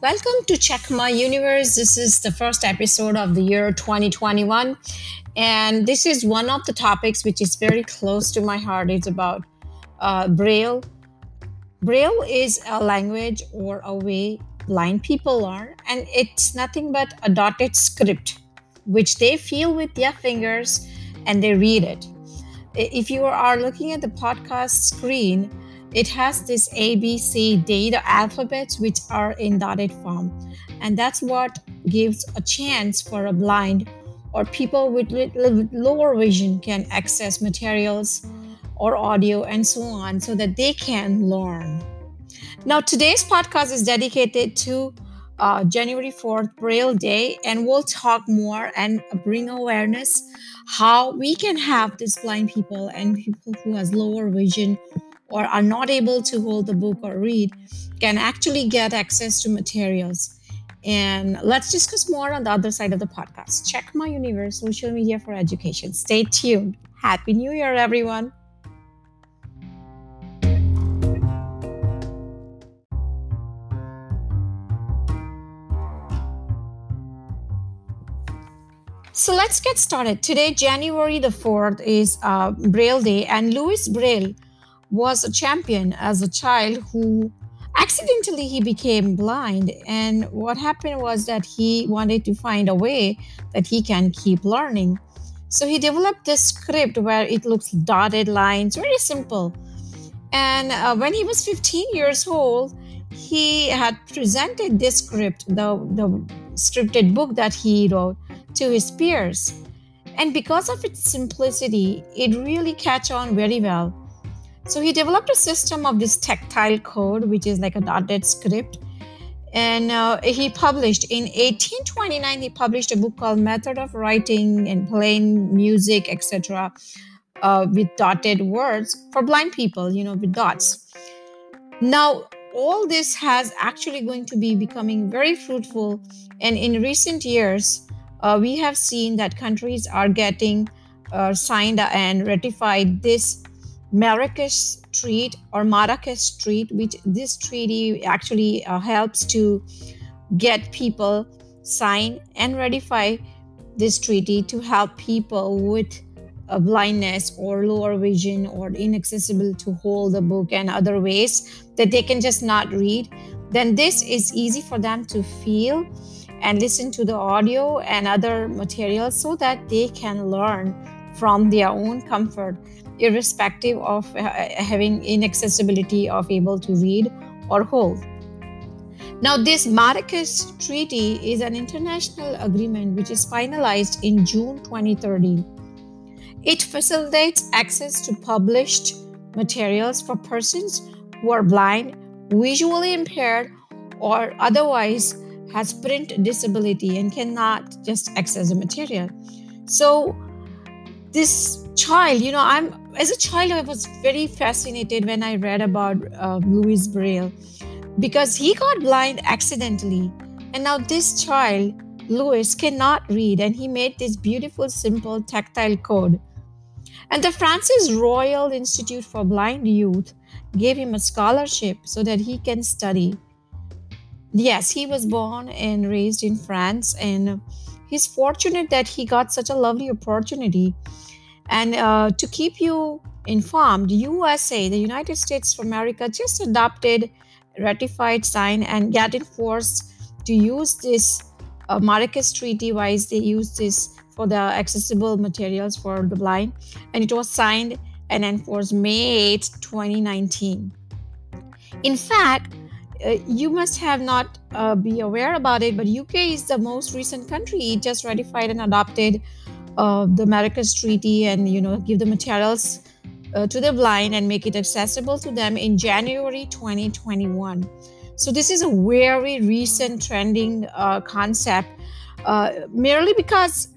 Welcome to Check My Universe. This is the first episode of the year 2021. And this is one of the topics which is very close to my heart. It's about Braille. Braille is a language or a way blind people learn, and it's nothing but a dotted script which they feel with their fingers and they read it. If you are looking at the podcast screen, it has this A, B, C, D, the alphabets which are in dotted form. And that's what gives a chance for a blind or people with lower vision can access materials or audio and so on so that they can learn. Now, today's podcast is dedicated to January 4th, Braille Day, and we'll talk more and bring awareness how we can have these blind people and people who has lower vision or are not able to hold the book or read can actually get access to materials. And let's discuss more on the other side of the podcast. Check My Universe, social media for education. Stay tuned. Happy New Year, everyone. So let's get started. Today, January the 4th, is Braille Day, and Louis Braille was a champion as a child who accidentally he became blind. And what happened was that he wanted to find a way that he can keep learning. So he developed this script where it looks dotted lines, very simple. And when he was 15 years old, he had presented this script, the scripted book that he wrote, to his peers. And because of its simplicity, it really catch on very well. So he developed a system of this tactile code, which is like a dotted script. And he published in 1829, he published a book called Method of Writing and Playing Music, etc., with dotted words for blind people, with dots. Now, all this has actually going to be becoming very fruitful. And in recent years, we have seen that countries are getting signed and ratified this Marrakesh Treaty, which this treaty actually helps to get people sign and ratify this treaty to help people with blindness or lower vision or inaccessible to hold the book and other ways that they can just not read. Then this is easy for them to feel and listen to the audio and other materials so that they can learn from their own comfort, irrespective of having inaccessibility of able to read or hold. Now, this Marrakesh Treaty is an international agreement which is finalized in June 2013. It facilitates access to published materials for persons who are blind, visually impaired, or otherwise has print disability and cannot just access the material. So this child, as a child, I was very fascinated when I read about Louis Braille because he got blind accidentally. And now this child, Louis, cannot read, and he made this beautiful, simple, tactile code. And the Francis Royal Institute for Blind Youth gave him a scholarship so that he can study. Yes, he was born and raised in France, and he's fortunate that he got such a lovely opportunity. And to keep you informed, USA, the United States of America, just adopted, ratified, signed, and got enforced to use this Marrakesh Treaty wise. They use this for the accessible materials for the blind, and it was signed and enforced May 8, 2019. In fact, you must have not be aware about it, but UK is the most recent country. It just ratified and adopted the Marrakesh Treaty and give the materials to the blind and make it accessible to them in January 2021. So this is a very recent trending concept, merely because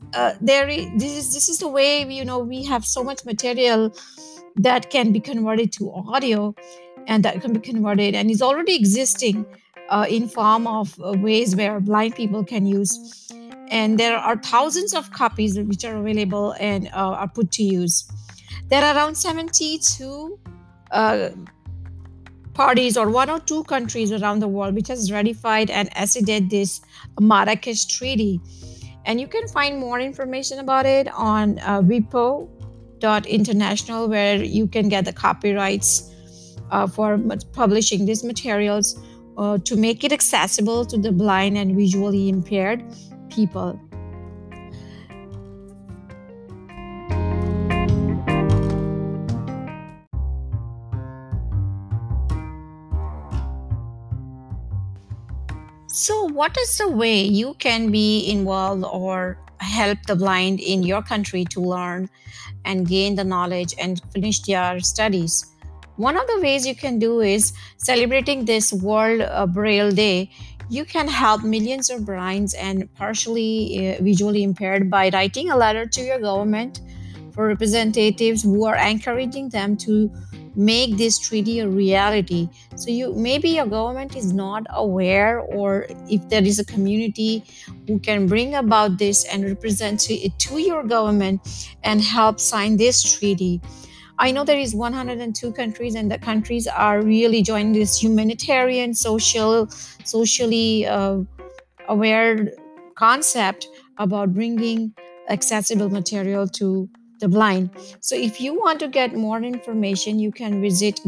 this is the way we have so much material that can be converted to audio, and that can be converted and is already existing in form of ways where blind people can use. And there are thousands of copies which are available and are put to use. There are around 72 parties or one or two countries around the world which has ratified and acceded this Marrakesh Treaty. And you can find more information about it on WIPO.international, where you can get the copyrights for publishing these materials to make it accessible to the blind and visually impaired people. So, what is the way you can be involved or help the blind in your country to learn and gain the knowledge and finish their studies? One of the ways you can do is celebrating this World Braille Day. You can help millions of blinds and partially visually impaired by writing a letter to your government for representatives who are encouraging them to make this treaty a reality. So you maybe your government is not aware, or if there is a community who can bring about this and represent it to your government and help sign this treaty. I know there is 102 countries, and the countries are really joining this humanitarian, socially aware concept about bringing accessible material to the blind. So if you want to get more information, you can visit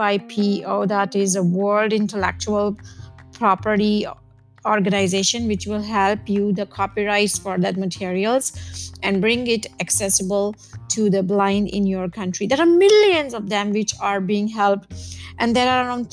WIPO, that is a World Intellectual Property organization, which will help you the copyrights for that materials and bring it accessible to the blind in your country. There are millions of them which are being helped, and there are around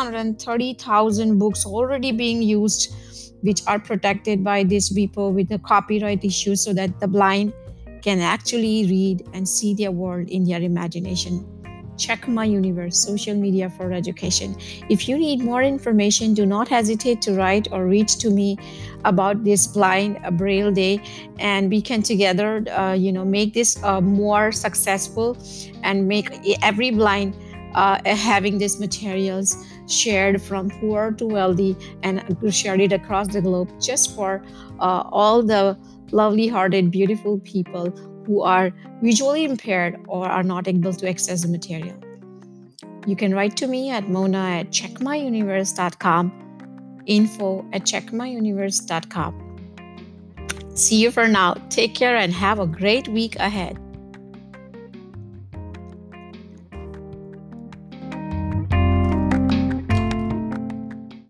630,000 books already being used which are protected by this WIPO with the copyright issues, so that the blind can actually read and see their world in their imagination. Check My Universe, social media for education. If you need more information, do not hesitate to write or reach to me about this Blind Braille Day, and we can together, make this more successful and make every blind having these materials shared from poor to wealthy and shared it across the globe, just for all the lovely hearted, beautiful people who are visually impaired or are not able to access the material. You can write to me at mona@checkmyuniverse.com, info@checkmyuniverse.com. See you for now. Take care and have a great week ahead.